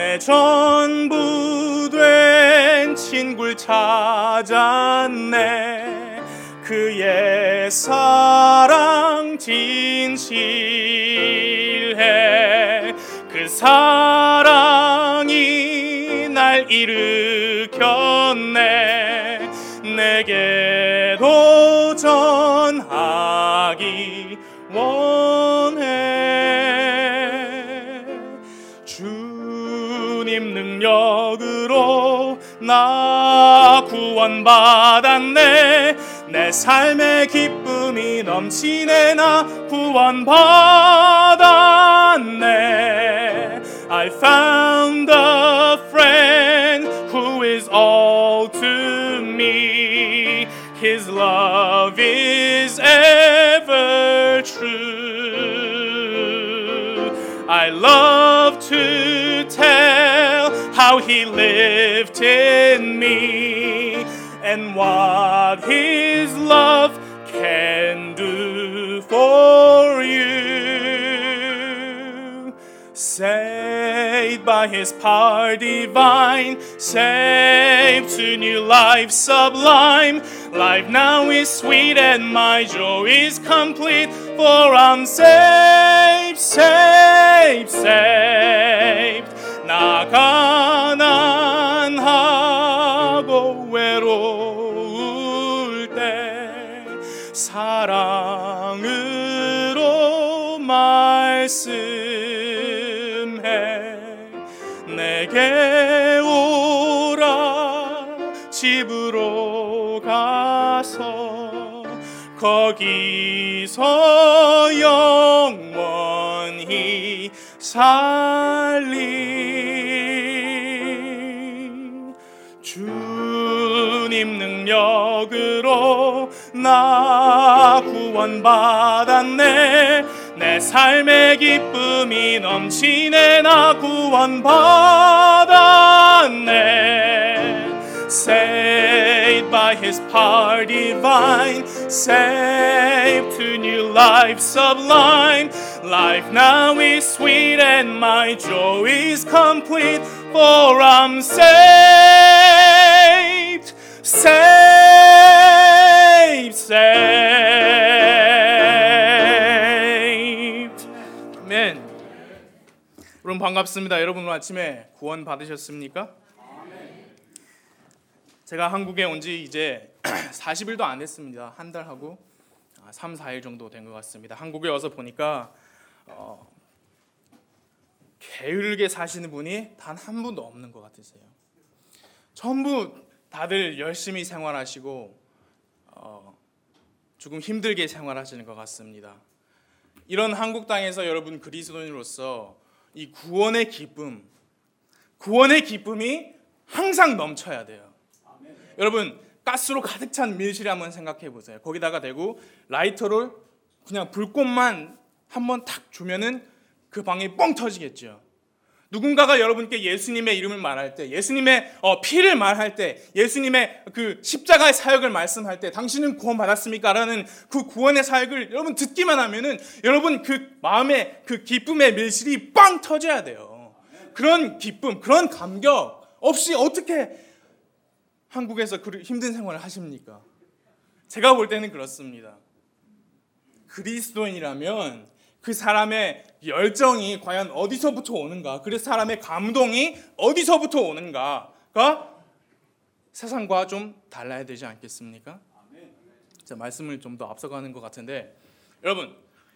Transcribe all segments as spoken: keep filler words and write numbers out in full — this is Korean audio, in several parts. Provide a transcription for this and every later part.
내 전부 된 친구를 찾았네. 그의 사랑 진실해. 그 사랑이 날 일으켰네. 내게도 전하기 원해. 주님 능력으로 나 구원받았네. 내 삶의 기쁨이 넘치네. 나 구원받았네. I found a friend who is all to me. His love is ever true. I love to tell how he lived in me and what his love can do for you. Saved by his power divine, saved to new life sublime. Life now is sweet and my joy is complete, for I'm saved, saved, saved. 나 가난하고 외로울 때 사랑으로 말씀해. 내게 오라. 집으로 가서 거기서 영원히 살리. 주님 능력으로 나 구원받았네. 내 삶의 기쁨이 넘치네. 나 구원받았네. Saved by his power divine, saved to new life sublime. Life now is sweet and my joy is complete, for I'm saved, saved, saved. 아멘. 여러분 반갑습니다. 여러분 오늘 아침에 구원 받으셨습니까? 제가 한국에 온 지 이제 사십 일도 안 됐습니다. 한 달하고 삼, 사 일 정도 된 것 같습니다. 한국에 와서 보니까 어, 게으르게 사시는 분이 단 한 분도 없는 것 같으세요. 전부 다들 열심히 생활하시고 어, 조금 힘들게 생활하시는 것 같습니다. 이런 한국 땅에서 여러분 그리스도인으로서 이 구원의 기쁨, 구원의 기쁨이 항상 넘쳐야 돼요. 여러분 가스로 가득 찬 밀실에 한번 생각해 보세요. 거기다가 대고 라이터를 그냥 불꽃만 한번 탁 주면은 그 방이 뻥 터지겠죠. 누군가가 여러분께 예수님의 이름을 말할 때, 예수님의 어, 피를 말할 때, 예수님의 그 십자가의 사역을 말씀할 때 당신은 구원받았습니까? 라는 그 구원의 사역을 여러분 듣기만 하면은 여러분 그 마음의 그 기쁨의 밀실이 빵 터져야 돼요. 그런 기쁨, 그런 감격 없이 어떻게 한국에서 힘든 생활을 하십니까? 제가 볼 때는 그렇습니다. 그리스도인이라면 그 사람의 열정이 과연 어디서부터 오는가, 그 사람의 감동이 어디서부터 오는가가 세상과 좀 달라야 되지 않겠습니까? 자, 말씀을 좀 더 앞서가는 것 같은데, 여러분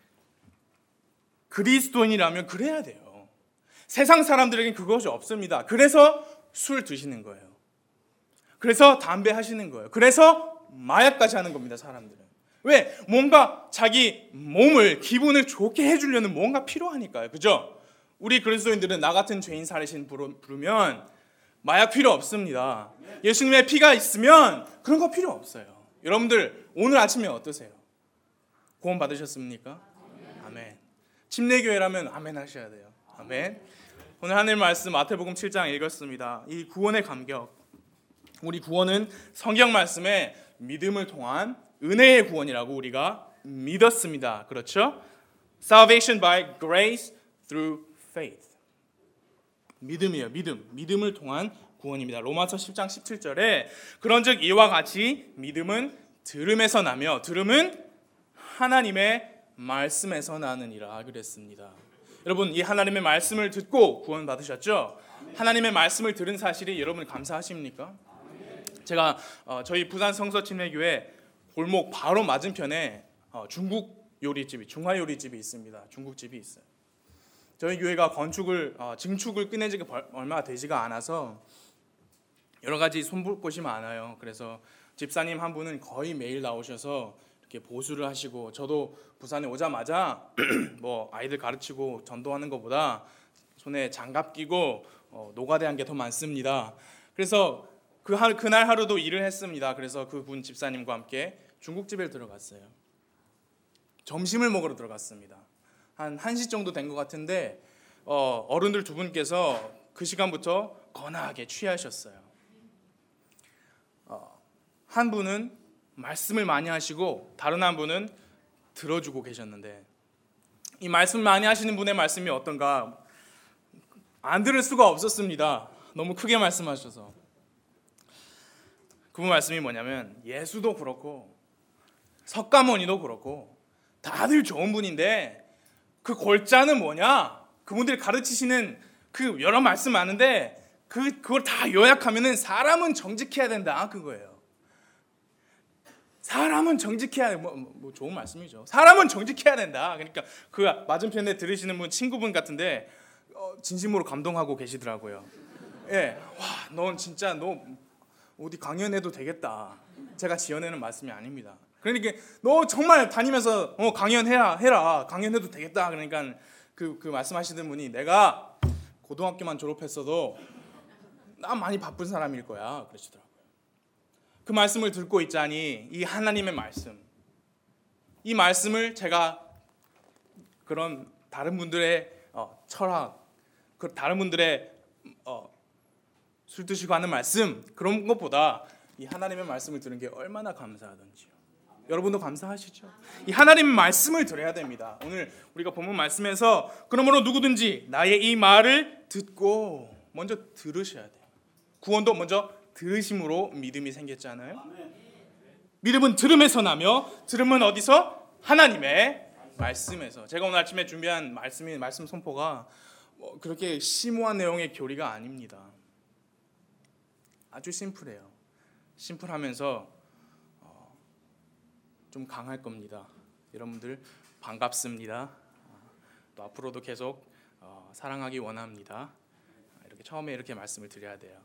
그리스도인이라면 그래야 돼요. 세상 사람들에게는 그것이 없습니다. 그래서 술 드시는 거예요. 그래서 담배 하시는 거예요. 그래서 마약까지 하는 겁니다, 사람들은. 왜? 뭔가 자기 몸을, 기분을 좋게 해주려는 뭔가 필요하니까요. 그죠? 우리 그리스도인들은 나 같은 죄인 살리신 부르면 마약 필요 없습니다. 예수님의 피가 있으면 그런 거 필요 없어요. 여러분들 오늘 아침에 어떠세요? 구원 받으셨습니까? 아멘. 침례교회라면 아멘 하셔야 돼요. 아멘. 오늘 하늘 말씀 마태복음 칠 장 읽었습니다. 이 구원의 감격, 우리 구원은 성경 말씀에 믿음을 통한 은혜의 구원이라고 우리가 믿었습니다. 그렇죠? Salvation by grace through faith. 믿음이에요. 믿음. 믿음을 통한 구원입니다. 로마서 십 장 십칠 절에 그런즉 이와 같이 믿음은 들음에서 나며 들음은 하나님의 말씀에서 나느니라 그랬습니다. 여러분, 이 하나님의 말씀을 듣고 구원 받으셨죠? 하나님의 말씀을 들은 사실이 여러분 감사하십니까? 제가 어, 저희 부산 성서침례교회 골목 바로 맞은편에 어, 중국 요리집이 중화 요리집이 있습니다. 중국집이 있어요. 저희 교회가 건축을 어, 증축을 끝낸 지가 얼마 되지가 않아서 여러 가지 손볼 곳이 많아요. 그래서 집사님 한 분은 거의 매일 나오셔서 이렇게 보수를 하시고, 저도 부산에 오자마자 뭐 아이들 가르치고 전도하는 것보다 손에 장갑 끼고 어, 노가대한 게 더 많습니다. 그래서 그 하, 그날 하루도 일을 했습니다. 그래서 그분 집사님과 함께 중국집에 들어갔어요. 점심을 먹으러 들어갔습니다. 한 한 시 정도 된 것 같은데 어, 어른들 두 분께서 그 시간부터 거나하게 취하셨어요. 어, 한 분은 말씀을 많이 하시고 다른 한 분은 들어주고 계셨는데, 이 말씀을 많이 하시는 분의 말씀이 어떤가 안 들을 수가 없었습니다. 너무 크게 말씀하셔서. 그분 말씀이 뭐냐면, 예수도 그렇고 석가모니도 그렇고 다들 좋은 분인데 그 골자는 뭐냐? 그분들이 가르치시는 그 여러 말씀 많은데 그 그걸 다 요약하면은 사람은 정직해야 된다, 그거예요. 사람은 정직해야 돼. 뭐, 뭐 좋은 말씀이죠. 사람은 정직해야 된다. 그러니까 그 맞은편에 들으시는 분 친구분 같은데 어, 진심으로 감동하고 계시더라고요. 예, 와, 넌 진짜 너 어디 강연해도 되겠다. 제가 지어내는 말씀이 아닙니다. 그러니까 너 정말 다니면서 어, 강연해야 해라. 강연해도 되겠다. 그러니까 그, 그 말씀하시는 분이 내가 고등학교만 졸업했어도 나 많이 바쁜 사람일 거야, 그러시더라고요. 그 말씀을 듣고 있자니 이 하나님의 말씀, 이 말씀을 제가 그런 다른 분들의 어, 철학, 그 다른 분들의 어, 술 드시고 하는 말씀, 그런 것보다 이 하나님의 말씀을 들은 게 얼마나 감사하던지요. 여러분도 감사하시죠? 이 하나님의 말씀을 들어야 됩니다. 오늘 우리가 본문 말씀에서 그러므로 누구든지 나의 이 말을 듣고, 먼저 들으셔야 돼요. 구원도 먼저 들으심으로 믿음이 생겼잖아요. 믿음은 들음에서 나며 들음은 어디서? 하나님의 말씀에서. 제가 오늘 아침에 준비한 말씀이 말씀 선포가 뭐 그렇게 심오한 내용의 교리가 아닙니다. 아주 심플해요. 심플하면서 어, 좀 강할 겁니다. 여러분들 반갑습니다. 또 앞으로도 계속 어, 사랑하기 원합니다. 이렇게 처음에 이렇게 말씀을 드려야 돼요.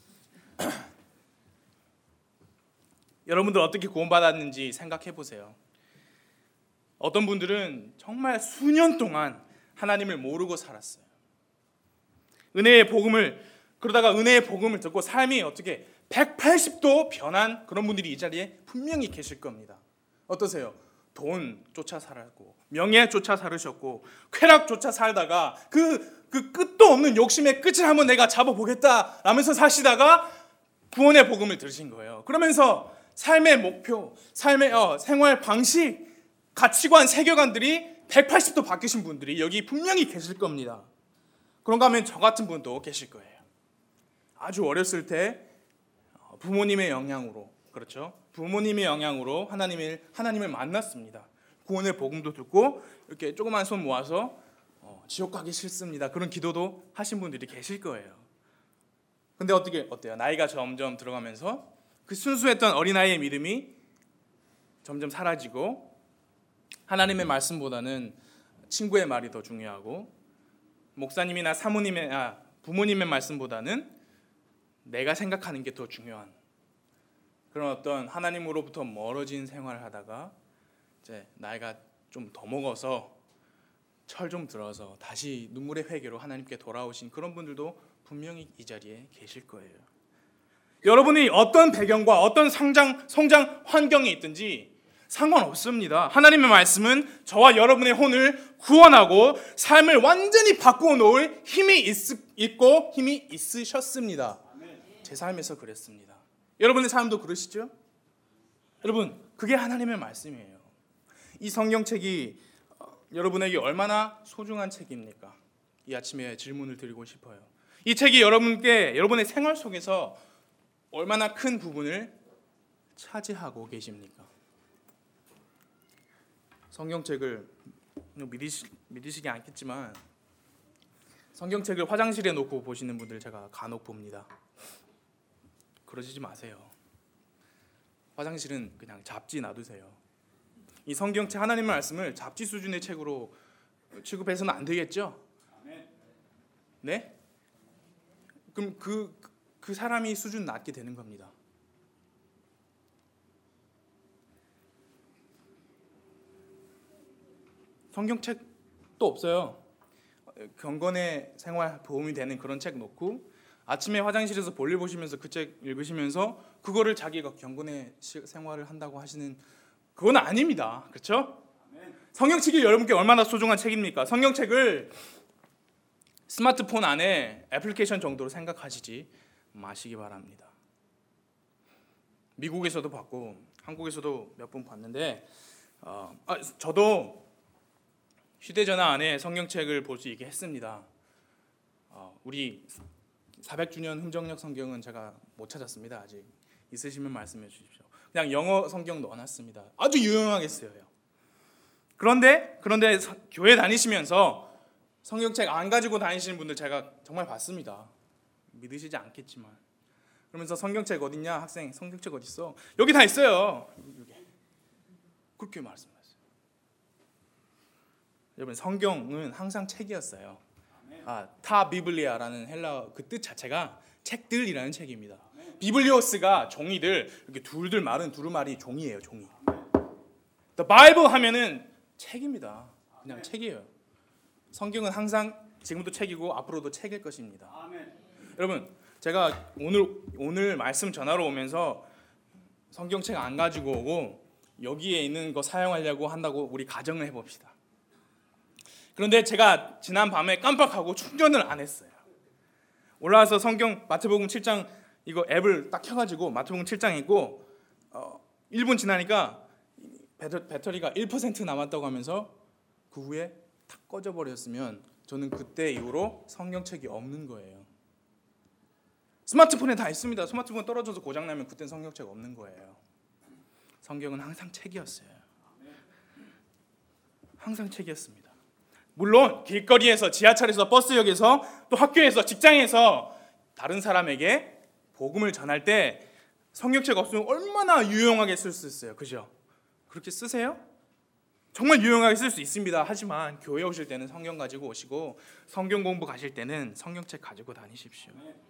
여러분들 어떻게 구원받았는지 생각해 보세요. 어떤 분들은 정말 수년 동안 하나님을 모르고 살았어요. 은혜의 복음을 그러다가 은혜의 복음을 듣고 삶이 어떻게 백팔십 도 변한 그런 분들이 이 자리에 분명히 계실 겁니다. 어떠세요? 돈 쫓아 살았고 명예 쫓아 살으셨고 쾌락 쫓아 살다가 그, 그 끝도 없는 욕심의 끝을 한번 내가 잡아보겠다 라면서 사시다가 구원의 복음을 들으신 거예요. 그러면서 삶의 목표, 삶의 어, 생활 방식, 가치관, 세계관들이 백팔십 도 바뀌신 분들이 여기 분명히 계실 겁니다. 그런가 하면 저 같은 분도 계실 거예요. 아주 어렸을 때 부모님의 영향으로, 그렇죠? 부모님의 영향으로 하나님을 하나님을 만났습니다. 구원의 복음도 듣고 이렇게 조그만 손 모아서 어, 지옥 가기 싫습니다. 그런 기도도 하신 분들이 계실 거예요. 근데 어떻게 어때요? 나이가 점점 들어가면서 그 순수했던 어린아이의 믿음이 점점 사라지고 하나님의 말씀보다는 친구의 말이 더 중요하고 목사님이나 사모님의 아, 부모님의 말씀보다는 내가 생각하는 게 더 중요한 그런 어떤 하나님으로부터 멀어진 생활을 하다가 이제 나이가 좀 더 먹어서 철 좀 들어서 다시 눈물의 회개로 하나님께 돌아오신 그런 분들도 분명히 이 자리에 계실 거예요. 여러분이 어떤 배경과 어떤 성장, 성장 환경에 있든지 상관없습니다. 하나님의 말씀은 저와 여러분의 혼을 구원하고 삶을 완전히 바꾸어 놓을 힘이 있, 있고 힘이 있으셨습니다. 제 삶에서 그랬습니다. 여러분의 삶도 그러시죠? 여러분, 그게 하나님의 말씀이에요. 이 성경책이 여러분에게 얼마나 소중한 책입니까? 이 아침에 질문을 드리고 싶어요. 이 책이 여러분께 여러분의 생활 속에서 얼마나 큰 부분을 차지하고 계십니까? 성경책을 믿으시, 믿으시기 않겠지만 성경책을 화장실에 놓고 보시는 분들 제가 간혹 봅니다. 그러시지 마세요. 화장실은 그냥 잡지 놔두세요. 이 성경책 하나님의 말씀을 잡지 수준의 책으로 취급해서는 안 되겠죠? 네? 그럼 그, 그 사람이 수준 낮게 되는 겁니다. 성경책도 없어요. 경건의 생활 도움이 되는 그런 책 놓고 아침에 화장실에서 볼일 보시면서 그 책 읽으시면서 그거를 자기가 경건의 생활을 한다고 하시는 그건 아닙니다. 그렇죠? 성경책이 여러분께 얼마나 소중한 책입니까? 성경책을 스마트폰 안에 애플리케이션 정도로 생각하시지 마시기 바랍니다. 미국에서도 봤고 한국에서도 몇 번 봤는데 어, 아, 저도 휴대전화 안에 성경책을 볼 수 있게 했습니다. 어, 우리 사백 주년 흥정력 성경은 제가 못 찾았습니다. 아직 있으시면 말씀해 주십시오. 그냥 영어 성경 넣어놨습니다. 아주 유용하게 쓰여요. 그런데 그런데 서, 교회 다니시면서 성경책 안 가지고 다니시는 분들 제가 정말 봤습니다. 믿으시지 않겠지만 그러면서 성경책 어딨냐? 학생 성경책 어디 있어? 여기 다 있어요. 여기. 그렇게 말씀하셨어요. 여러분 성경은 항상 책이었어요. 아, 타 비블리아라는 헬라어 그 뜻 자체가 책들이라는 책입니다. 비블리오스가 종이들 이렇게 둘둘 말은 두루마리 종이에요. 종이. The Bible 하면은 책입니다. 그냥 책이에요. 성경은 항상 지금도 책이고 앞으로도 책일 것입니다. 여러분 제가 오늘 오늘 말씀 전하러 오면서 성경책 안 가지고 오고 여기에 있는 거 사용하려고 한다고 우리 가정을 해봅시다. 그런데 제가 지난 밤에 깜빡하고 충전을 안 했어요. 올라와서 성경 마태복음 칠 장 이거 앱을 딱 켜가지고 마태복음 칠 장 있고 어, 일 분 지나니까 배터, 배터리가 일 퍼센트 남았다고 하면서 그 후에 탁 꺼져버렸으면 저는 그때 이후로 성경책이 없는 거예요. 스마트폰에 다 있습니다. 스마트폰 떨어져서 고장나면 그땐 성경책 없는 거예요. 성경은 항상 책이었어요. 항상 책이었습니다. 물론 길거리에서 지하철에서 버스역에서 또 학교에서 직장에서 다른 사람에게 복음을 전할 때 성경책 없으면 얼마나 유용하게 쓸 수 있어요. 그죠? 그렇게 쓰세요? 정말 유용하게 쓸 수 있습니다. 하지만 교회 오실 때는 성경 가지고 오시고 성경 공부 가실 때는 성경책 가지고 다니십시오.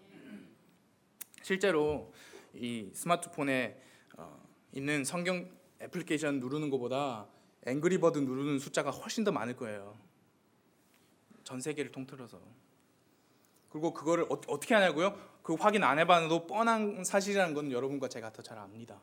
실제로 이 스마트폰에 있는 성경 애플리케이션 누르는 것보다 앵그리버드 누르는 숫자가 훨씬 더 많을 거예요. 전 세계를 통틀어서. 그리고 그거를 어, 어떻게 하냐고요? 그 확인 안 해봐도 뻔한 사실이라는 건 여러분과 제가 더 잘 압니다.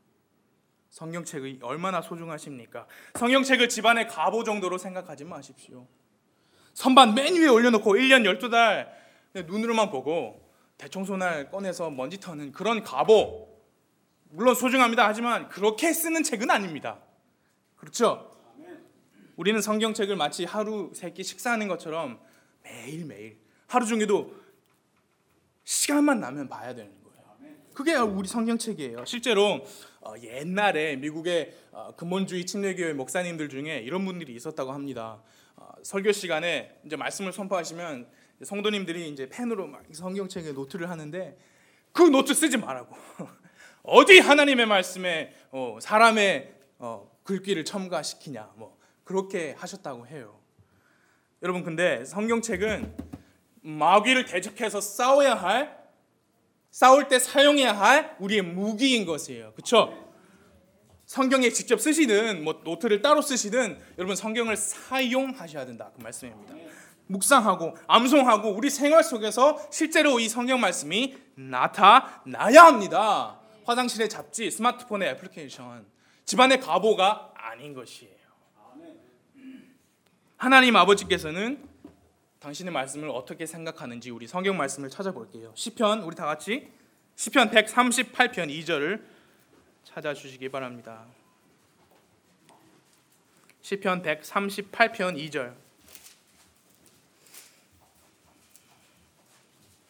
성경책이 얼마나 소중하십니까? 성경책을 집안의 가보 정도로 생각하지 마십시오. 선반 맨 위에 올려놓고 일 년 열두 달 눈으로만 보고 대청소날 꺼내서 먼지 터는 그런 가보 물론 소중합니다. 하지만 그렇게 쓰는 책은 아닙니다. 그렇죠? 우리는 성경책을 마치 하루 세 끼 식사하는 것처럼 매일매일 하루 중에도 시간만 나면 봐야 되는 거예요. 그게 우리 성경책이에요. 실제로 옛날에 미국의 근본주의 침례교회 목사님들 중에 이런 분들이 있었다고 합니다. 설교 시간에 이제 말씀을 선포하시면 성도님들이 이제 펜으로 막 성경책에 노트를 하는데 그 노트 쓰지 말라고. 어디 하나님의 말씀에 사람의 글귀를 첨가시키냐 뭐 그렇게 하셨다고 해요. 여러분 근데 성경책은 마귀를 대적해서 싸워야 할 싸울 때 사용해야 할 우리의 무기인 것이에요. 그렇죠? 성경에 직접 쓰시든 뭐 노트를 따로 쓰시든 여러분 성경을 사용하셔야 된다 그 말씀입니다. 묵상하고 암송하고 우리 생활 속에서 실제로 이 성경 말씀이 나타나야 합니다. 화장실에 잡지, 스마트폰의 애플리케이션, 집안의 가보가 아닌 것이에요. 하나님 아버지께서는 당신의 말씀을 어떻게 생각하는지 우리 성경 말씀을 찾아볼게요. 시편 우리 다 같이 시편 백삼십팔 편 이 절을 찾아주시기 바랍니다. 시편 백삼십팔 편 이 절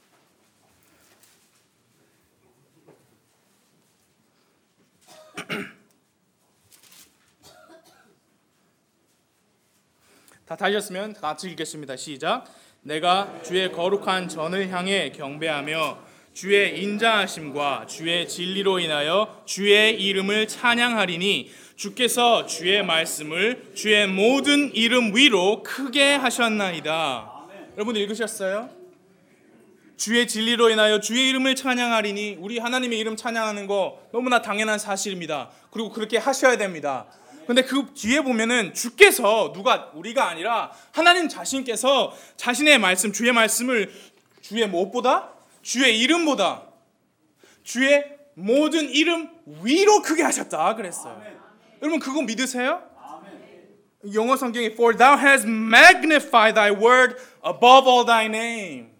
다 다셨으면 같이 읽겠습니다. 시작. 내가 주의 거룩한 전을 향해 경배하며 주의 인자하심과 주의 진리로 인하여 주의 이름을 찬양하리니 주께서 주의 말씀을 주의 모든 이름 위로 크게 하셨나이다. 여러분들 읽으셨어요? 주의 진리로 인하여 주의 이름을 찬양하리니, 우리 하나님의 이름 찬양하는 거 너무나 당연한 사실입니다. 그리고 그렇게 하셔야 됩니다. 근데 그 뒤에 보면은 주께서, 누가, 우리가 아니라 하나님 자신께서 자신의 말씀, 주의 말씀을 주의 무엇보다? 주의 이름보다 주의 모든 이름 위로 크게 하셨다 그랬어요. 아멘. 여러분 그거 믿으세요? 아멘. 영어 성경에 For thou hast magnified thy word above all thy name.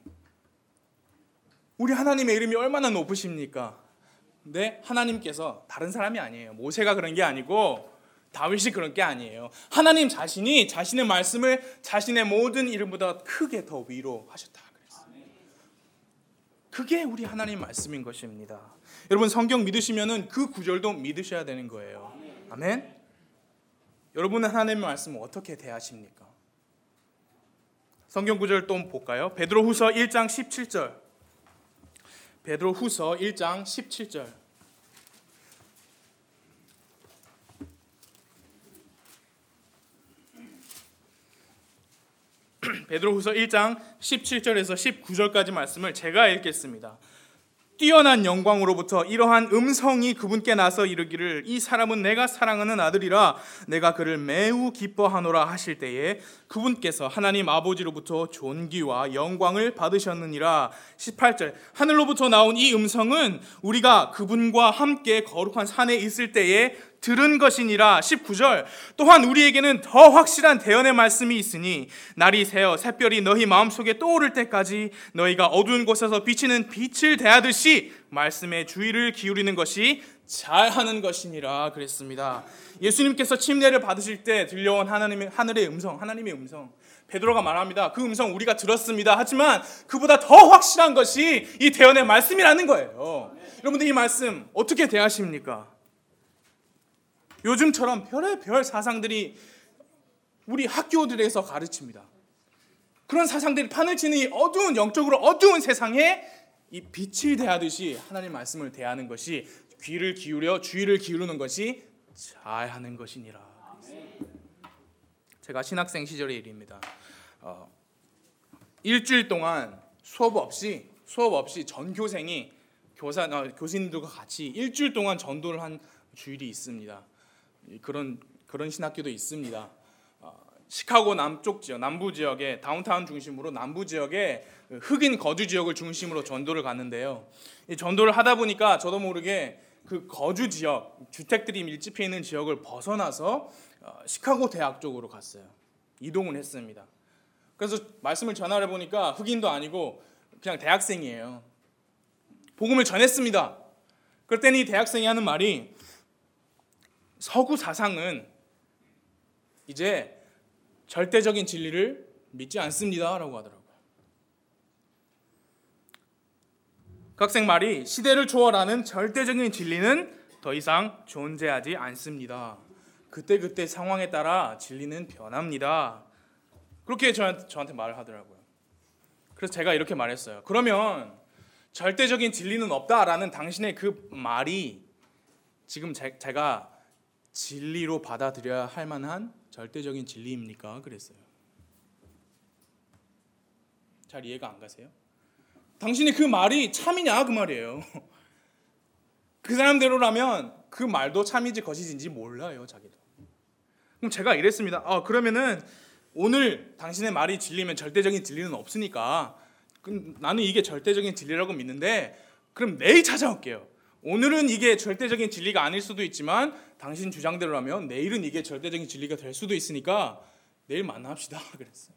우리 하나님의 이름이 얼마나 높으십니까? 근데 하나님께서 다른 사람이 아니에요. 모세가 그런 게 아니고 다윗이 그런 게 아니에요. 하나님 자신이 자신의 말씀을 자신의 모든 이름보다 크게 더 위로 하셨다 그랬어요. 그게 우리 하나님 말씀인 것입니다. 여러분 성경 믿으시면은 그 구절도 믿으셔야 되는 거예요. 아멘. 여러분은 하나님의 말씀을 어떻게 대하십니까? 성경 구절 또 볼까요? 베드로후서 일 장 십칠 절. 베드로후서 일 장 십칠 절. 베드로후서 일 장 십칠 절에서 십구 절까지 말씀을 제가 읽겠습니다. 뛰어난 영광으로부터 이러한 음성이 그분께 나서 이르기를 이 사람은 내가 사랑하는 아들이라 내가 그를 매우 기뻐하노라 하실 때에 그분께서 하나님 아버지로부터 존귀와 영광을 받으셨느니라. 십팔 절. 하늘로부터 나온 이 음성은 우리가 그분과 함께 거룩한 산에 있을 때에 들은 것이니라. 십구 절. 또한 우리에게는 더 확실한 대언의 말씀이 있으니 날이 새어 샛별이 너희 마음속에 떠오를 때까지 너희가 어두운 곳에서 비치는 빛을 대하듯이 말씀에 주의를 기울이는 것이 잘하는 것이니라 그랬습니다. 예수님께서 침례를 받으실 때 들려온 하나님의 하늘의 음성, 하나님의 음성. 베드로가 말합니다. 그 음성 우리가 들었습니다. 하지만 그보다 더 확실한 것이 이 대언의 말씀이라는 거예요. 여러분들 이 말씀 어떻게 대하십니까? 요즘처럼 별의별 사상들이 우리 학교들에서 가르칩니다. 그런 사상들이 판을 치는 이 어두운, 영적으로 어두운 세상에 이 빛을 대하듯이 하나님 말씀을 대하는 것이, 귀를 기울여 주의를 기울이는 것이 잘하는 것이니라. 제가 신학생 시절의 일입니다. 어, 일주일 동안 수업 없이 수업 없이 전교생이 교사 어, 교수님들과 같이 일주일 동안 전도를 한 주일이 있습니다. 그런 그런 신학교도 있습니다. 어, 시카고 남쪽 지역, 남부 지역에 다운타운 중심으로 남부 지역에 흑인 거주 지역을 중심으로 전도를 갔는데요. 이 전도를 하다 보니까 저도 모르게 그 거주 지역, 주택들이 밀집해 있는 지역을 벗어나서 어, 시카고 대학 쪽으로 갔어요. 이동을 했습니다. 그래서 말씀을 전하려 보니까 흑인도 아니고 그냥 대학생이에요. 복음을 전했습니다. 그럴 때는 이 대학생이 하는 말이 서구 사상은 이제 절대적인 진리를 믿지 않습니다 라고 하더라고요. 그 학생 말이 시대를 초월하는 절대적인 진리는 더 이상 존재하지 않습니다. 그때그때 상황에 따라 진리는 변합니다. 그렇게 저한테, 저한테 말을 하더라고요. 그래서 제가 이렇게 말했어요. 그러면 절대적인 진리는 없다라는 당신의 그 말이 지금 제, 제가 진리로 받아들여야 할 만한 절대적인 진리입니까? 그랬어요. 잘 이해가 안 가세요? 당신의 그 말이 참이냐 그 말이에요. 그 사람대로라면 그 말도 참이지 거짓인지 몰라요, 자기도. 그럼 제가 이랬습니다. 아, 그러면은 오늘 당신의 말이 진리면 절대적인 진리는 없으니까 나는 이게 절대적인 진리라고 믿는데 그럼 내일 찾아올게요. 오늘은 이게 절대적인 진리가 아닐 수도 있지만 당신 주장대로라면 내일은 이게 절대적인 진리가 될 수도 있으니까 내일 만납시다 그랬어요.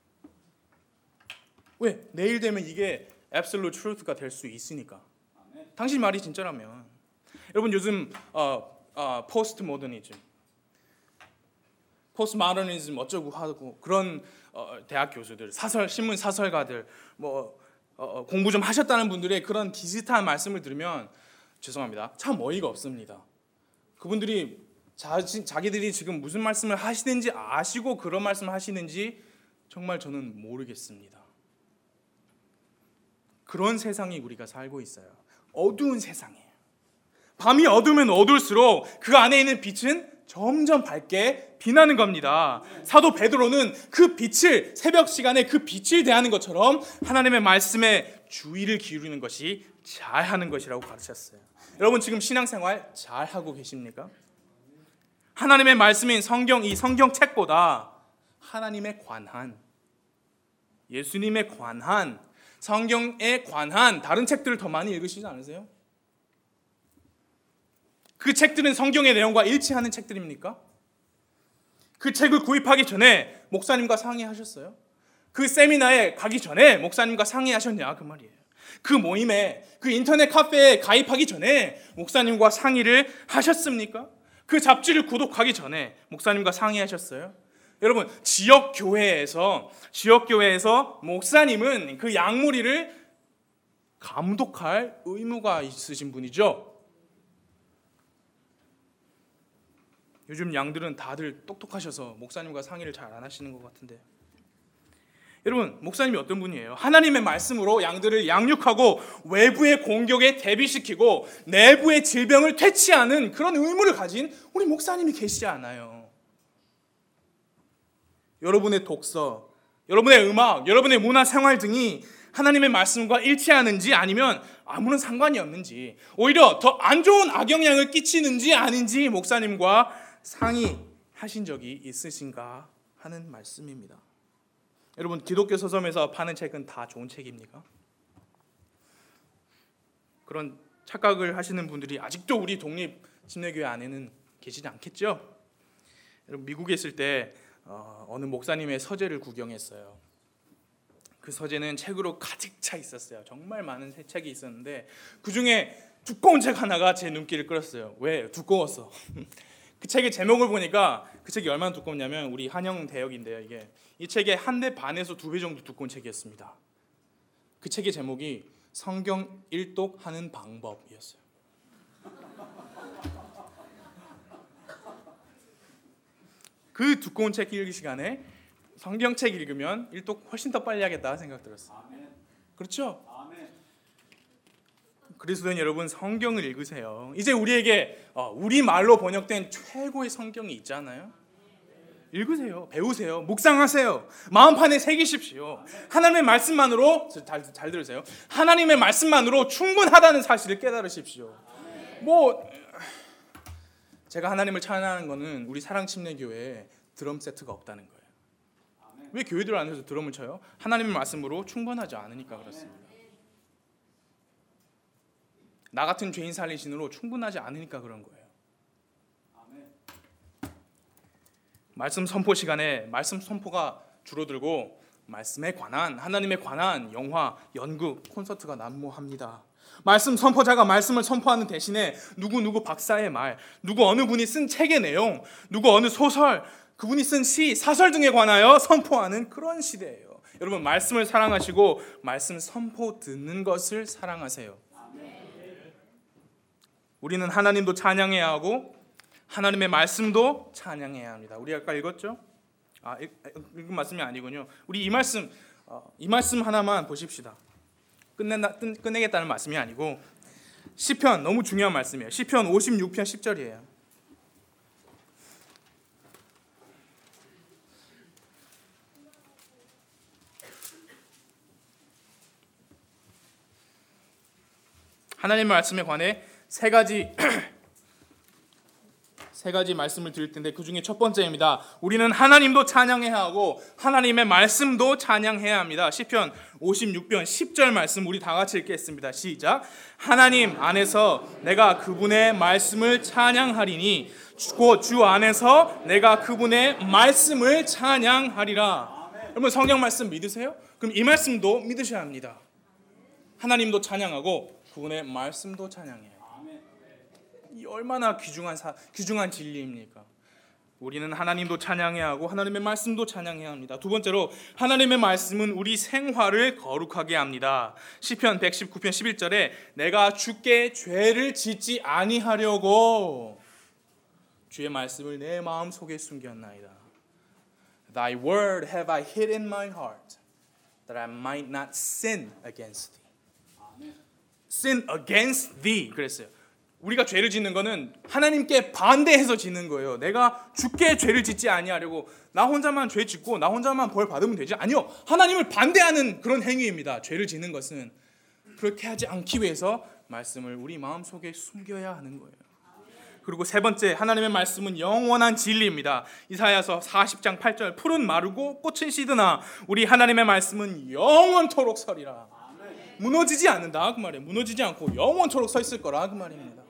왜? 내일 되면 이게 absolute truth가 될 수 있으니까. 당신 말이 진짜라면. 여러분 요즘 어, 어, 포스트 모더니즘, 포스트 모더니즘 어쩌고 하고 그런 어, 대학 교수들, 사설 신문 사설가들 뭐 어, 공부 좀 하셨다는 분들의 그런 비슷한 말씀을 들으면 죄송합니다. 참 어이가 없습니다. 그분들이 자, 자기들이 지금 무슨 말씀을 하시는지 아시고 그런 말씀을 하시는지 정말 저는 모르겠습니다. 그런 세상에 우리가 살고 있어요. 어두운 세상이에요. 밤이 어두우면 어두울수록 그 안에 있는 빛은 점점 밝게 빛나는 겁니다. 사도 베드로는 그 빛을, 새벽 시간에 그 빛을 대하는 것처럼 하나님의 말씀에 주의를 기울이는 것이 잘하는 것이라고 가르쳤어요. 여러분 지금 신앙생활 잘하고 계십니까? 하나님의 말씀인 성경, 이 성경책보다 하나님에 관한, 예수님에 관한, 성경에 관한 다른 책들을 더 많이 읽으시지 않으세요? 그 책들은 성경의 내용과 일치하는 책들입니까? 그 책을 구입하기 전에 목사님과 상의하셨어요? 그 세미나에 가기 전에 목사님과 상의하셨냐 그 말이에요. 그 모임에, 그 인터넷 카페에 가입하기 전에 목사님과 상의를 하셨습니까? 그 잡지를 구독하기 전에 목사님과 상의하셨어요? 여러분 지역 교회에서 지역 교회에서 목사님은 그 양무리를 감독할 의무가 있으신 분이죠. 요즘 양들은 다들 똑똑하셔서 목사님과 상의를 잘 안 하시는 것 같은데, 여러분 목사님이 어떤 분이에요? 하나님의 말씀으로 양들을 양육하고 외부의 공격에 대비시키고 내부의 질병을 퇴치하는 그런 의무를 가진 우리 목사님이 계시지 않아요. 여러분의 독서, 여러분의 음악, 여러분의 문화생활 등이 하나님의 말씀과 일치하는지 아니면 아무런 상관이 없는지, 오히려 더 안 좋은 악영향을 끼치는지 아닌지 목사님과 상의하신 적이 있으신가 하는 말씀입니다. 여러분 기독교 서점에서 파는 책은 다 좋은 책입니까? 그런 착각을 하시는 분들이 아직도 우리 독립침례교회 안에는 계시지 않겠죠? 여러분 미국에 있을 때 어, 어느 목사님의 서재를 구경했어요. 그 서재는 책으로 가득 차 있었어요. 정말 많은 새 책이 있었는데 그 중에 두꺼운 책 하나가 제 눈길을 끌었어요. 왜? 두꺼웠어. 그 책의 제목을 보니까 그 책이 얼마나 두껍냐면 우리 한영 대역인데요. 이게 이 책의 한 대 반에서 두 배 정도 두꺼운 책이었습니다. 그 책의 제목이 성경 일독하는 방법이었어요. 그 두꺼운 책 읽기 시간에 성경책 읽으면 일독 훨씬 더 빨리 하겠다 생각 들었어요. 그렇죠? 그리스도인 여러분 성경을 읽으세요. 이제 우리에게 우리말로 번역된 최고의 성경이 있잖아요. 읽으세요. 배우세요. 묵상하세요. 마음판에 새기십시오. 하나님의 말씀만으로, 잘, 잘 들으세요. 하나님의 말씀만으로 충분하다는 사실을 깨달으십시오. 뭐 제가 하나님을 찬양하는 거는 우리 사랑침례교회에 드럼 세트가 없다는 거예요. 왜 교회들 안에서 드럼을 쳐요? 하나님의 말씀으로 충분하지 않으니까 그렇습니다. 나 같은 죄인 살리신으로 충분하지 않으니까 그런 거예요. 말씀 선포 시간에 말씀 선포가 줄어들고 말씀에 관한, 하나님에 관한 영화, 연극, 콘서트가 난무합니다. 말씀 선포자가 말씀을 선포하는 대신에 누구누구 박사의 말, 누구 어느 분이 쓴 책의 내용, 누구 어느 소설, 그분이 쓴 시, 사설 등에 관하여 선포하는 그런 시대예요. 여러분 말씀을 사랑하시고 말씀 선포 듣는 것을 사랑하세요. 우리는 하나님도 찬양해야 하고 하나님의 말씀도 찬양해야 합니다. 우리 아까 읽었죠? 아, 읽은 말씀이 아니군요. 우리 이 말씀, 어, 이 말씀 하나만 보십시다. 끝낸다, 끝내겠다는 말씀이 아니고 시편, 너무 중요한 말씀이에요. 시편 오십육 편 십 절이에요. 하나님의 말씀에 관해 세 가지 세 가지 말씀을 드릴 텐데 그 중에 첫 번째입니다. 우리는 하나님도 찬양해야 하고 하나님의 말씀도 찬양해야 합니다. 시편 오십육 편 십 절 말씀 우리 다 같이 읽겠습니다. 시작. 하나님 안에서 내가 그분의 말씀을 찬양하리니 곧 주 안에서 내가 그분의 말씀을 찬양하리라. 여러분 성경 말씀 믿으세요? 그럼 이 말씀도 믿으셔야 합니다. 하나님도 찬양하고 그분의 말씀도 찬양해요. 이 얼마나 귀중한 사, 귀중한 진리입니까? 우리는 하나님도 찬양해야 하고 하나님의 말씀도 찬양해야 합니다. 두 번째로 하나님의 말씀은 우리 생활을 거룩하게 합니다. 시편 백십구 편 십일 절에 내가 주께 죄를 짓지 아니하려고 주의 말씀을 내 마음속에 숨겼나이다. Thy word have I hid in my heart, that I might not sin against thee. Sin against thee 그랬어요. 우리가 죄를 짓는 거는 하나님께 반대해서 짓는 거예요. 내가 주께 죄를 짓지 아니하려고 나 혼자만 죄 짓고 나 혼자만 벌 받으면 되지. 아니요. 하나님을 반대하는 그런 행위입니다. 죄를 짓는 것은. 그렇게 하지 않기 위해서 말씀을 우리 마음속에 숨겨야 하는 거예요. 그리고 세 번째, 하나님의 말씀은 영원한 진리입니다. 이사야서 사십 장 팔 절, 풀은 마르고 꽃은 시드나 우리 하나님의 말씀은 영원토록 서리라. 무너지지 않는다 그 말이에요. 무너지지 않고 영원토록 서 있을 거라 그 말입니다.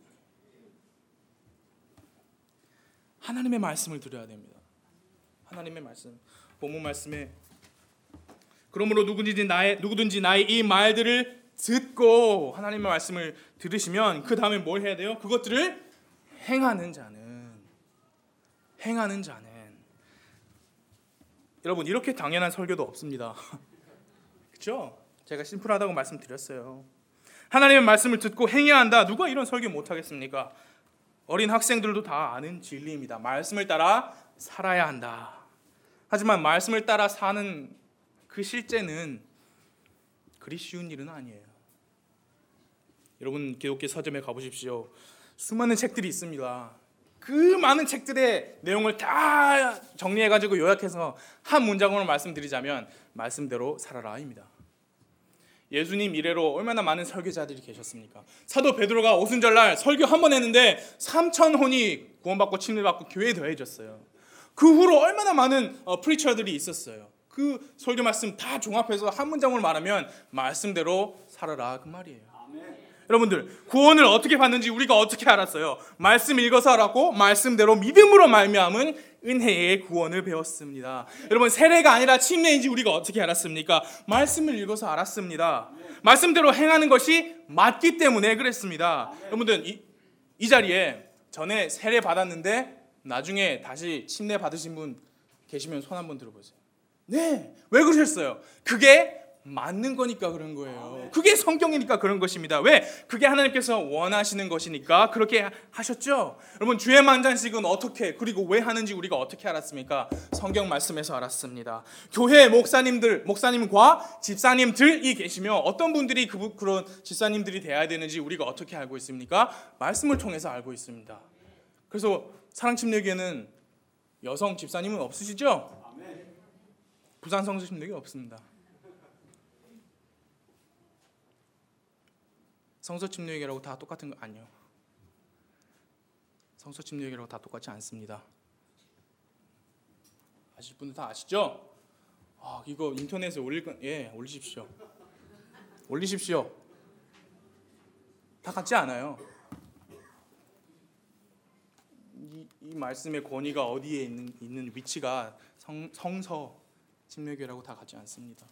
하나님의 말씀을 들어야 됩니다. 하나님의 말씀. 본문 말씀에 그러므로 누구든지 나의 누구든지 나의 이 말들을 듣고 하나님의 말씀을 들으시면 그 다음에 뭘 해야 돼요? 그것들을 행하는 자는 행하는 자는 여러분 이렇게 당연한 설교도 없습니다. 그렇죠? 제가 심플하다고 말씀드렸어요. 하나님의 말씀을 듣고 행해야 한다. 누가 이런 설교 못 하겠습니까? 어린 학생들도 다 아는 진리입니다. 말씀을 따라 살아야 한다. 하지만 말씀을 따라 사는 그 실제는 그리 쉬운 일은 아니에요. 여러분 기독교 서점에 가보십시오. 수많은 책들이 있습니다. 그 많은 책들의 내용을 다 정리해가지고 요약해서 한 문장으로 말씀드리자면 말씀대로 살아라입니다. 예수님 이래로 얼마나 많은 설교자들이 계셨습니까? 사도 베드로가 오순절날 설교 한 번 했는데 삼천 혼이 구원받고 침례받고 교회에 더해졌어요. 그 후로 얼마나 많은 어, 프리처들이 있었어요. 그 설교 말씀 다 종합해서 한 문장으로 말하면 말씀대로 살아라 그 말이에요. 아멘. 여러분들 구원을 어떻게 받는지 우리가 어떻게 알았어요? 말씀 읽어서 알았고 말씀대로 믿음으로 말미암은 은혜의 구원을 배웠습니다. 여러분 세례가 아니라 침례인지 우리가 어떻게 알았습니까? 말씀을 읽어서 알았습니다. 말씀대로 행하는 것이 맞기 때문에 그랬습니다. 여러분들 이, 이 자리에 전에 세례 받았는데 나중에 다시 침례 받으신 분 계시면 손 한번 들어보세요. 네, 왜 그러셨어요? 그게 맞는 거니까 그런 거예요. 그게 성경이니까 그런 것입니다. 왜? 그게 하나님께서 원하시는 것이니까 그렇게 하셨죠. 여러분 주의 만찬식은 어떻게 그리고 왜 하는지 우리가 어떻게 알았습니까? 성경 말씀에서 알았습니다. 교회 목사님들, 목사님과 집사님들이 계시며 어떤 분들이 그, 그런 집사님들이 돼야 되는지 우리가 어떻게 알고 있습니까? 말씀을 통해서 알고 있습니다. 그래서 사랑침례교회는 여성 집사님은 없으시죠? 부산 성서침례교회 없습니다. 성서침례교회라고 다 똑같은 거 아니요. 성서침례교회라고 다 똑같지 않습니다. 아실 분들 다 아시죠? 아, 이거 인터넷에 올릴 건 예, 올리십시오. 올리십시오. 다 같지 않아요. 이, 이 말씀의 권위가 어디에 있는, 있는 위치가 성, 성서 침례교회라고 다 같지 않습니다.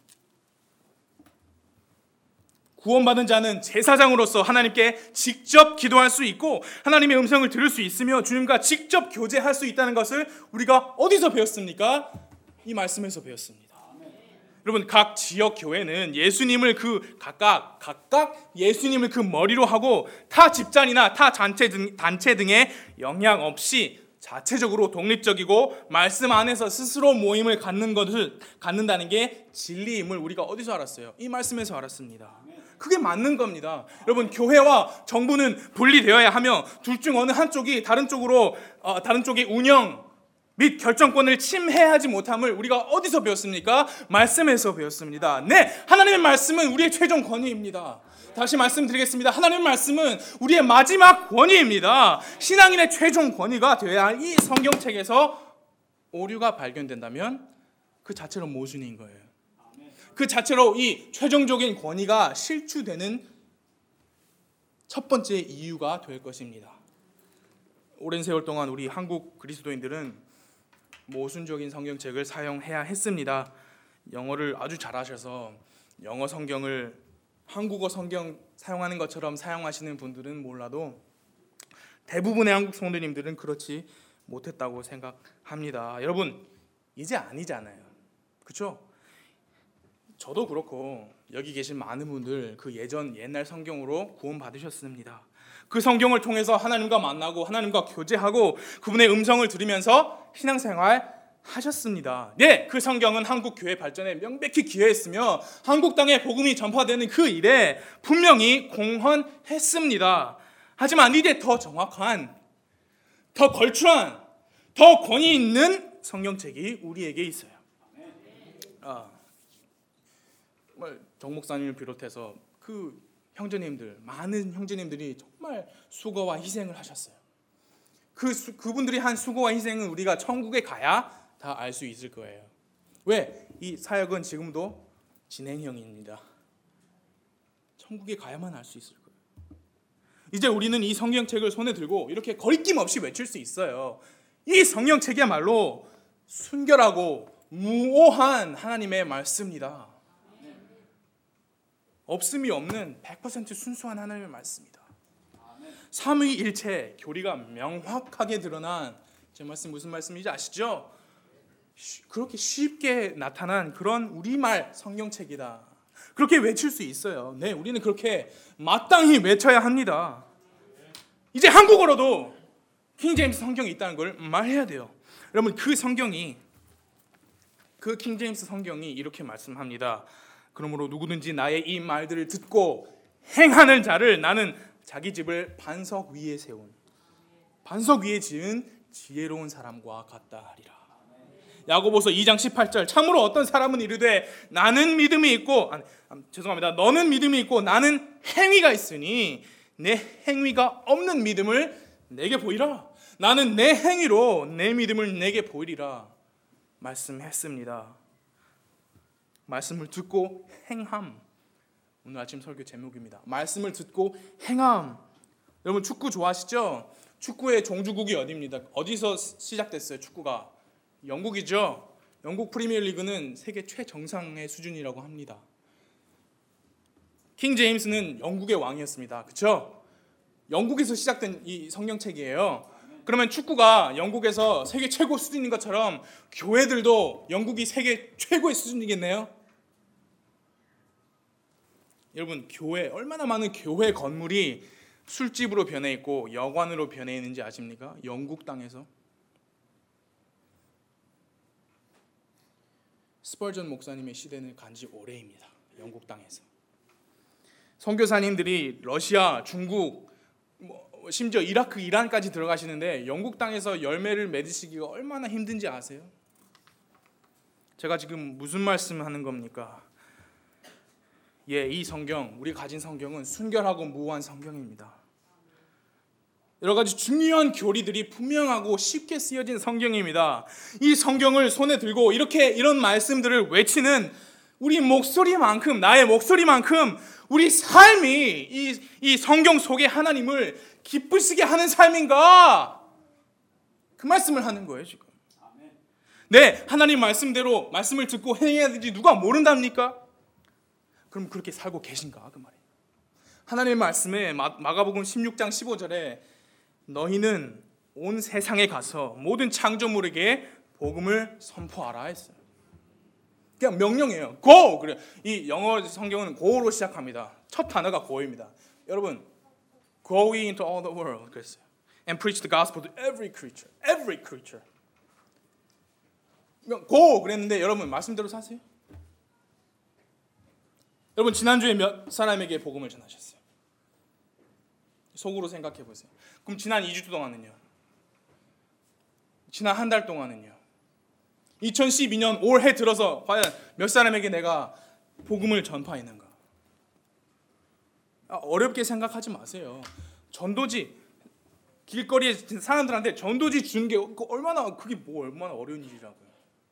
구원받은 자는 제사장으로서 하나님께 직접 기도할 수 있고 하나님의 음성을 들을 수 있으며 주님과 직접 교제할 수 있다는 것을 우리가 어디서 배웠습니까? 이 말씀에서 배웠습니다. 아멘. 여러분 각 지역 교회는 예수님을 그 각각 각각 예수님을 그 머리로 하고 타 집단이나 타 단체 등 단체 등의 영향 없이 자체적으로 독립적이고 말씀 안에서 스스로 모임을 갖는 것을 갖는다는 게 진리임을 우리가 어디서 알았어요? 이 말씀에서 알았습니다. 그게 맞는 겁니다. 여러분 교회와 정부는 분리되어야 하며 둘 중 어느 한쪽이 다른 쪽으로 어, 다른 쪽의 운영 및 결정권을 침해하지 못함을 우리가 어디서 배웠습니까? 말씀에서 배웠습니다. 네, 하나님의 말씀은 우리의 최종 권위입니다. 다시 말씀드리겠습니다. 하나님의 말씀은 우리의 마지막 권위입니다. 신앙인의 최종 권위가 되어야 할 이 성경책에서 오류가 발견된다면 그 자체로 모순인 거예요. 그 자체로 이 최종적인 권위가 실추되는 첫 번째 이유가 될 것입니다. 오랜 세월 동안 우리 한국 그리스도인들은 모순적인 성경책을 사용해야 했습니다. 영어를 아주 잘하셔서 영어 성경을 한국어 성경 사용하는 것처럼 사용하시는 분들은 몰라도 대부분의 한국 성도님들은 그렇지 못했다고 생각합니다. 여러분 이제 아니잖아요. 그렇죠? 저도 그렇고 여기 계신 많은 분들 그 예전 옛날 성경으로 구원 받으셨습니다. 그 성경을 통해서 하나님과 만나고 하나님과 교제하고 그분의 음성을 들으면서 신앙생활 하셨습니다. 네, 그 성경은 한국 교회 발전에 명백히 기여했으며 한국 땅에 복음이 전파되는 그 일에 분명히 공헌했습니다. 하지만 이제 더 정확한, 더 걸출한, 더 권위 있는 성경책이 우리에게 있어요. 아, 정 목사님을 비롯해서 그 형제님들, 많은 형제님들이 정말 수고와 희생을 하셨어요. 그 수, 그분들이 한 수고와 희생은 우리가 천국에 가야 다 알 수 있을 거예요. 왜? 이 사역은 지금도 진행형입니다. 천국에 가야만 알 수 있을 거예요. 이제 우리는 이 성경책을 손에 들고 이렇게 거리낌 없이 외칠 수 있어요. 이 성경책이야말로 순결하고 무오한 하나님의 말씀이다. 없음이 없는 백 퍼센트 순수한 하나님의 말씀이다. 삼위일체 교리가 명확하게 드러난, 제 말씀 무슨 말씀인지 아시죠? 그렇게 쉽게 나타난 그런 우리말 성경책이다. 그렇게 외칠 수 있어요. 네, 우리는 그렇게 마땅히 외쳐야 합니다. 이제 한국어로도 킹제임스 성경이 있다는 걸 말해야 돼요. 여러분, 그 성경이, 그 킹제임스 성경이 이렇게 말씀합니다. 그러므로 누구든지 나의 이 말들을 듣고 행하는 자를 나는 자기 집을 반석 위에 세운, 반석 위에 지은 지혜로운 사람과 같다 하리라. 야고보서 이 장 십팔 절, 참으로 어떤 사람은 이르되 나는 믿음이 있고, 아니, 죄송합니다, 너는 믿음이 있고 나는 행위가 있으니 내 행위가 없는 믿음을 내게 보이라. 나는 내 행위로 내 믿음을 내게 보이리라 말씀했습니다. 말씀을 듣고 행함, 오늘 아침 설교 제목입니다. 말씀을 듣고 행함. 여러분, 축구 좋아하시죠? 축구의 종주국이 어디입니다? 어디서 시작됐어요? 축구가 영국이죠. 영국 프리미어리그는 세계 최정상의 수준이라고 합니다. 킹 제임스는 영국의 왕이었습니다. 그렇죠? 영국에서 시작된 이 성경책이에요. 그러면 축구가 영국에서 세계 최고 수준인 것처럼 교회들도 영국이 세계 최고의 수준이겠네요. 여러분, 교회, 얼마나 많은 교회 건물이 술집으로 변해 있고 여관으로 변해 있는지 아십니까? 영국 땅에서. 스펄전 목사님의 시대는 간지 오래입니다. 영국 땅에서. 선교사님들이 러시아, 중국, 뭐 심지어 이라크, 이란까지 들어가시는데 영국 땅에서 열매를 맺으시기가 얼마나 힘든지 아세요? 제가 지금 무슨 말씀을 하는 겁니까? 예, 이 성경, 우리 가진 성경은 순결하고 무오한 성경입니다. 여러 가지 중요한 교리들이 분명하고 쉽게 쓰여진 성경입니다. 이 성경을 손에 들고 이렇게 이런 말씀들을 외치는 우리 목소리만큼, 나의 목소리만큼 우리 삶이 이, 이 성경 속의 하나님을 기쁘시게 하는 삶인가? 그 말씀을 하는 거예요, 지금. 네, 하나님 말씀대로 말씀을 듣고 행해야 되지 누가 모른답니까? 그럼 그렇게 살고 계신가? 그 말이에요. 하나님의 말씀에 마가복음 십육 장 십오 절에 너희는 온 세상에 가서 모든 창조물에게 복음을 선포하라 했어요. 그냥 명령이에요. Go! 그래. 이 영어 성경은 go로 시작합니다. 첫 단어가 go입니다. 여러분, go into all the world 그랬어요. And preach the gospel to every creature. Every creature. go 그랬는데 여러분 말씀대로 사세요? 여러분, 지난주에 몇 사람에게 복음을 전하셨어요? 속으로 생각해 보세요. 그럼 지난 이 주 동안은요? 지난 한 달 동안은요? 이천십이 년 올해 들어서 과연 몇 사람에게 내가 복음을 전파했는가? 아, 어렵게 생각하지 마세요. 전도지, 길거리에 사람들한테 전도지 주는 게 얼마나, 그게 뭐 얼마나 어려운 일이라고요.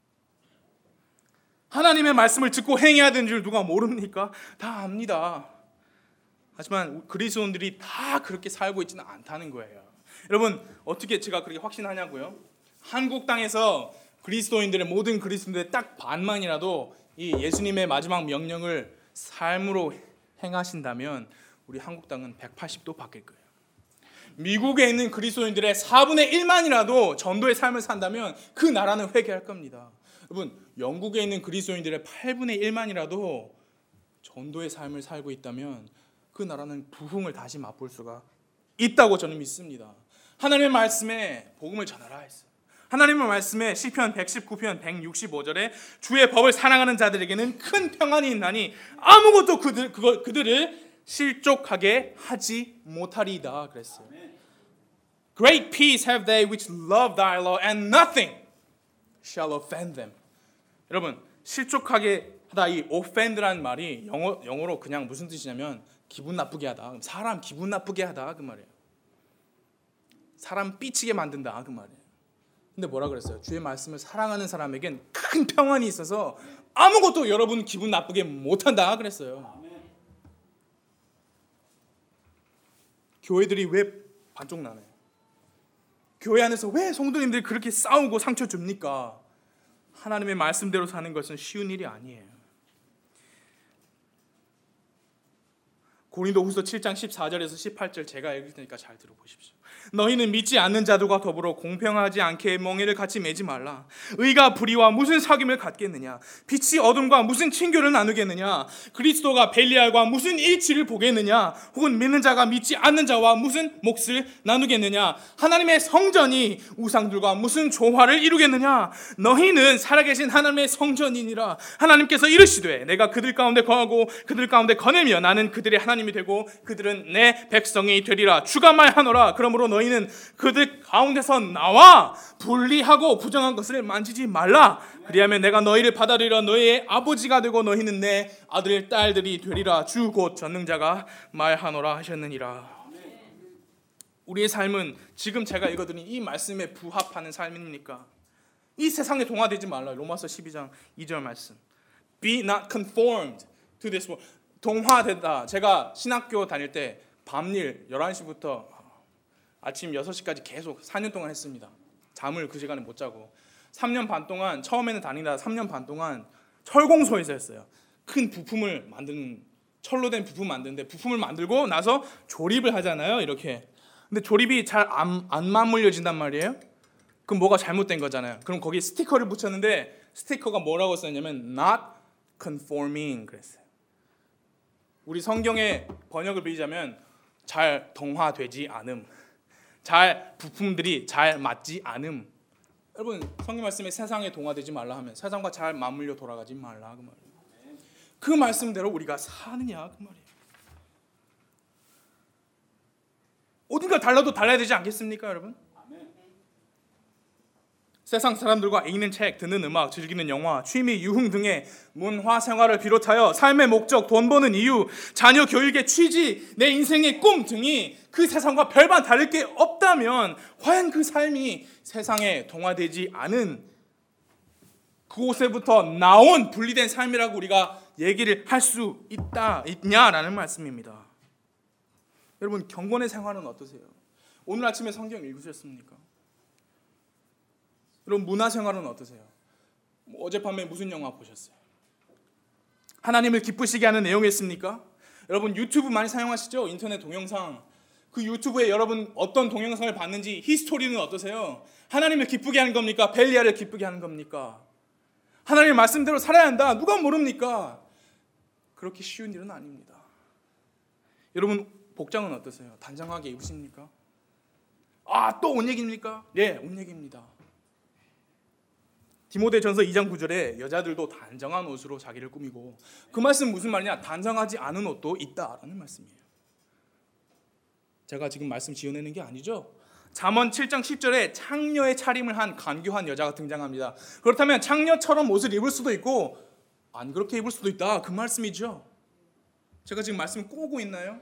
하나님의 말씀을 듣고 행해야 되는 줄 누가 모릅니까? 다 압니다. 하지만 그리스도인들이 다 그렇게 살고 있지는 않다는 거예요. 여러분, 어떻게 제가 그렇게 확신하냐고요? 한국 땅에서 그리스도인들의, 모든 그리스도인들의 딱 반만이라도 이 예수님의 마지막 명령을 삶으로 행하신다면 우리 한국 땅은 백팔십 도 바뀔 거예요. 미국에 있는 그리스도인들의 사분의 일만이라도 전도의 삶을 산다면 그 나라는 회개할 겁니다. 여러분, 영국에 있는 그리스도인들의 팔분의 일만이라도 전도의 삶을 살고 있다면 그 나라는 부흥을 다시 맛볼 수가 있다고 저는 믿습니다. 하나님의 말씀에 복음을 전하라 했어요. 하나님의 말씀에 시편 백십구 편 백육십오 절에 주의 법을 사랑하는 자들에게는 큰 평안이 있나니 아무것도 그들, 그걸, 그들을 실족하게 하지 못하리이다 그랬어요. Great peace have they which love thy law and nothing shall offend them. 여러분, 실족하게 하다, 이 offend라는 말이 영어, 영어로 그냥 무슨 뜻이냐면 기분 나쁘게 하다, 사람 기분 나쁘게 하다 그 말이에요. 사람 삐치게 만든다 그 말이에요. 근데 뭐라 그랬어요? 주의 말씀을 사랑하는 사람에겐 큰 평안이 있어서 아무것도 여러분 기분 나쁘게 못한다 그랬어요. 교회들이 왜 반쪽 나나요? 교회 안에서 왜 성도님들이 그렇게 싸우고 상처 줍니까? 하나님의 말씀대로 사는 것은 쉬운 일이 아니에요. 고린도후서 칠 장 십사 절에서 십팔 절 제가 읽을 테니까 잘 들어보십시오. 너희는 믿지 않는 자들과 더불어 공평하지 않게 멍에를 같이 매지 말라. 의가 불의와 무슨 사귐을 갖겠느냐? 빛이 어둠과 무슨 친교를 나누겠느냐? 그리스도가 벨리알과 무슨 일치를 보겠느냐? 혹은 믿는 자가 믿지 않는 자와 무슨 몫을 나누겠느냐? 하나님의 성전이 우상들과 무슨 조화를 이루겠느냐? 너희는 살아계신 하나님의 성전이니라. 하나님께서 이르시되 내가 그들 가운데 거하고 그들 가운데 거닐며 나는 그들의 하나님이 되고 그들은 내 백성이 되리라. 주가 말하노라. 그러므로 너희는 그들 가운데서 나와 분리하고 부정한 것을 만지지 말라. 그리하면 내가 너희를 받아들이려 너희의 아버지가 되고 너희는 내 아들 딸들이 되리라. 주 곧 전능자가 말하노라 하셨느니라. 우리의 삶은 지금 제가 읽어드린 이 말씀에 부합하는 삶입니까? 이 세상에 동화되지 말라. 로마서 십이 장 이 절 말씀. Be not conformed to this world. 동화된다. 제가 신학교 다닐 때 밤일 열한 시부터 아침 여섯 시까지 계속 사 년 동안 했습니다. 잠을 그 시간에 못 자고 삼 년 반 동안, 처음에는 다니다 삼 년 반 동안 철공소에서 했어요. 큰 부품을 만드는, 철로 된 부품 만드는데 부품을 만들고 나서 조립을 하잖아요. 이렇게. 근데 조립이 잘 안 안 맞물려진단 말이에요. 그럼 뭐가 잘못된 거잖아요. 그럼 거기 스티커를 붙였는데 스티커가 뭐라고 썼냐면 not conforming 그랬어요. 우리 성경의 번역을 빌리자면 잘 동화되지 않음, 잘 부품들이 잘 맞지 않음. 여러분, 성경 말씀에 세상에 동화되지 말라 하면 세상과 잘 맞물려 돌아가지 말라 그 말이에요. 그 말씀대로 우리가 사느냐 그 말이에요. 어딘가 달라도 달라야 되지 않겠습니까, 여러분? 세상 사람들과 읽는 책, 듣는 음악, 즐기는 영화, 취미, 유흥 등의 문화 생활을 비롯하여 삶의 목적, 돈 버는 이유, 자녀 교육의 취지, 내 인생의 꿈 등이 그 세상과 별반 다를 게 없다면 과연 그 삶이 세상에 동화되지 않은 그곳에부터 나온 분리된 삶이라고 우리가 얘기를 할 수 있다, 있냐라는 말씀입니다. 여러분, 경건의 생활은 어떠세요? 오늘 아침에 성경 읽으셨습니까? 여러분, 문화생활은 어떠세요? 뭐 어젯밤에 무슨 영화 보셨어요? 하나님을 기쁘시게 하는 내용이었습니까? 여러분, 유튜브 많이 사용하시죠? 인터넷 동영상. 그 유튜브에 여러분 어떤 동영상을 봤는지 히스토리는 어떠세요? 하나님을 기쁘게 하는 겁니까? 벨리알을 기쁘게 하는 겁니까? 하나님의 말씀대로 살아야 한다. 누가 모릅니까? 그렇게 쉬운 일은 아닙니다. 여러분, 복장은 어떠세요? 단정하게 입으십니까? 아, 또 옷 얘기입니까? 네, 옷 얘기입니다. 디모데전서 이 장 구 절에 여자들도 단정한 옷으로 자기를 꾸미고, 그 말씀 무슨 말이냐? 단정하지 않은 옷도 있다라는 말씀이에요. 제가 지금 말씀 지어내는 게 아니죠. 잠언 칠 장 십 절에 창녀의 차림을 한 간교한 여자가 등장합니다. 그렇다면 창녀처럼 옷을 입을 수도 있고 안 그렇게 입을 수도 있다, 그 말씀이죠. 제가 지금 말씀 꼬고 있나요?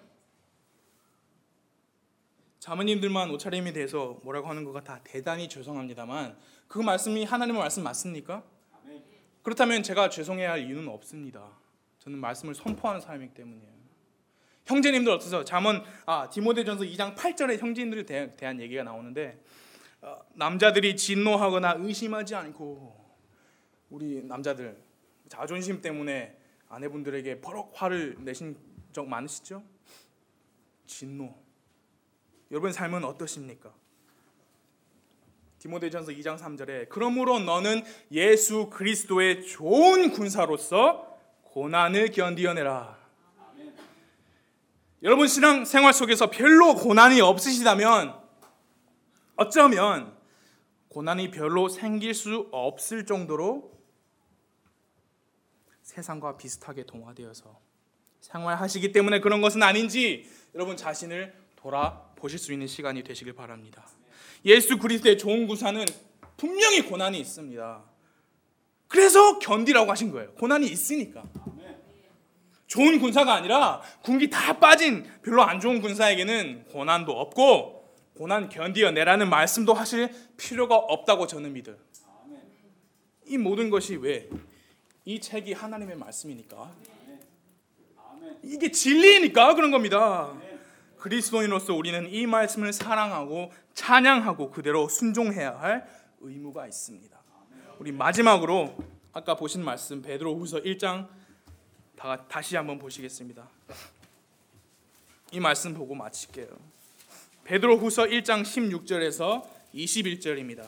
자매님들만 옷차림에 대해서 뭐라고 하는 것가 다 대단히 죄송합니다만 그 말씀이 하나님의 말씀 맞습니까? 그렇다면 제가 죄송해야 할 이유는 없습니다. 저는 말씀을 선포하는 사람이기 때문이에요. 형제님들 어떠세요? 잠언 아 디모데전서 이 장 팔 절에 형제님들에 대한, 대한 얘기가 나오는데 어, 남자들이 진노하거나 의심하지 않고, 우리 남자들 자존심 때문에 아내분들에게 버럭 화를 내신 적 많으시죠? 진노. 여러분 삶은 어떠십니까? 디모데전서 이 장 삼 절에 그러므로 너는 예수 그리스도의 좋은 군사로서 고난을 견디어내라. 여러분 신앙 생활 속에서 별로 고난이 없으시다면 어쩌면 고난이 별로 생길 수 없을 정도로 세상과 비슷하게 동화되어서 생활하시기 때문에 그런 것은 아닌지 여러분 자신을 돌아보실 수 있는 시간이 되시길 바랍니다. 예수 그리스도의 좋은 군사는 분명히 고난이 있습니다. 그래서 견디라고 하신 거예요. 고난이 있으니까. 좋은 군사가 아니라 군기 다 빠진 별로 안 좋은 군사에게는 고난도 없고 고난 견디어내라는 말씀도 하실 필요가 없다고 저는 믿어요. 이 모든 것이 왜? 이 책이 하나님의 말씀이니까. 이게 진리니까 그런 겁니다. 그리스도인으로서 우리는 이 말씀을 사랑하고 찬양하고 그대로 순종해야 할 의무가 있습니다. 우리 마지막으로 아까 보신 말씀 베드로후서 일 장 다, 다시 한번 보시겠습니다. 이 말씀 보고 마칠게요. 베드로후서 일 장 십육 절에서 이십일 절입니다.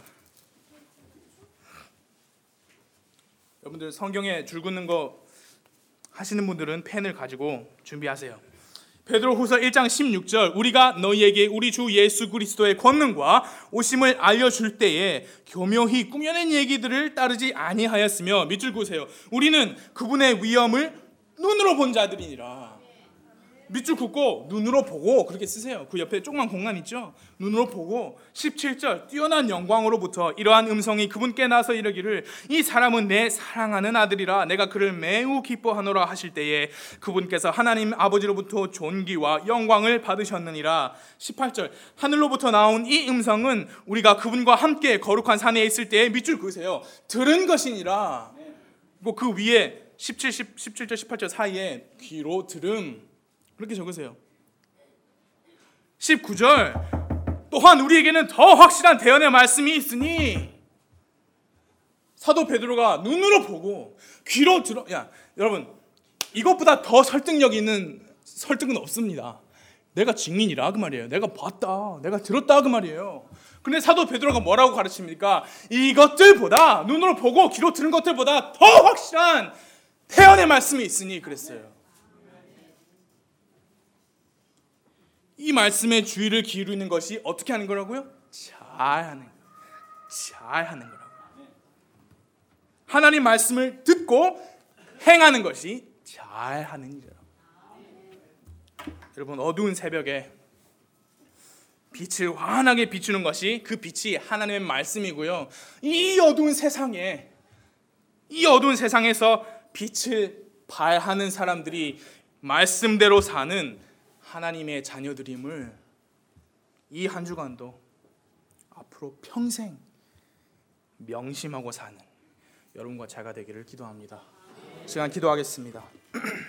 여러분들 성경에 줄 긋는 거 하시는 분들은 펜을 가지고 준비하세요. 베드로후서 일 장 십육 절 우리가 너희에게 우리 주 예수 그리스도의 권능과 오심을 알려줄 때에 교묘히 꾸며낸 얘기들을 따르지 아니하였으며 밑줄 그으세요. 우리는 그분의 위엄을 눈으로 본 자들이니라. 밑줄 긋고 눈으로 보고 그렇게 쓰세요. 그 옆에 조그만 공간 있죠? 눈으로 보고 십칠 절 뛰어난 영광으로부터 이러한 음성이 그분께 나서 이르기를 이 사람은 내 사랑하는 아들이라 내가 그를 매우 기뻐하노라 하실 때에 그분께서 하나님 아버지로부터 존귀와 영광을 받으셨느니라. 십팔 절 하늘로부터 나온 이 음성은 우리가 그분과 함께 거룩한 산에 있을 때에 밑줄 그으세요. 들은 것이니라. 그 위에 십칠, 십칠 절 십팔 절 사이에 귀로 들음 그렇게 적으세요. 십구 절 또한 우리에게는 더 확실한 대언의 말씀이 있으니 사도 베드로가 눈으로 보고 귀로 들어. 야 여러분 이것보다 더 설득력 있는 설득은 없습니다. 내가 증인이라 그 말이에요. 내가 봤다, 내가 들었다 그 말이에요. 근데 사도 베드로가 뭐라고 가르칩니까? 이것들보다 눈으로 보고 귀로 들은 것들보다 더 확실한 대언의 말씀이 있으니 그랬어요. 이 말씀에 주의를 기울이는 것이 어떻게 하는 거라고요? 잘하는 거. 잘하는 거라고. 하나님 말씀을 듣고 행하는 것이 잘하는 일이라고. 여러분 어두운 새벽에 빛을 환하게 비추는 것이 그 빛이 하나님의 말씀이고요. 이 어두운 세상에 이 어두운 세상에서 빛을 발하는 사람들이 말씀대로 사는 하나님의 자녀들임을 이 한 주간도 앞으로 평생 명심하고 사는 여러분과 제가 되기를 기도합니다. 시간 기도하겠습니다.